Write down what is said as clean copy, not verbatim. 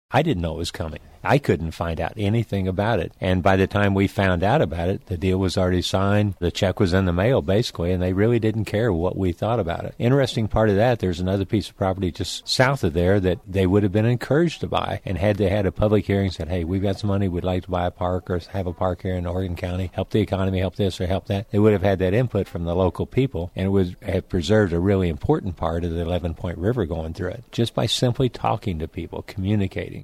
I didn't know it was coming. I couldn't find out anything about it. And by the time we found out about it, the deal was already signed. The check was in the mail, basically, and they really didn't care what we thought about it. Interesting part of that, there's another piece of property just south of there that they would have been encouraged to buy. And had they had a public hearing, said, hey, we've got some money, we'd like to buy a park or have a park here in Oregon County, help the economy, help this or help that, they would have had that input from the local people, and it would have preserved a really important part of the 11 Point River going through it, just by simply talking to people, communicating.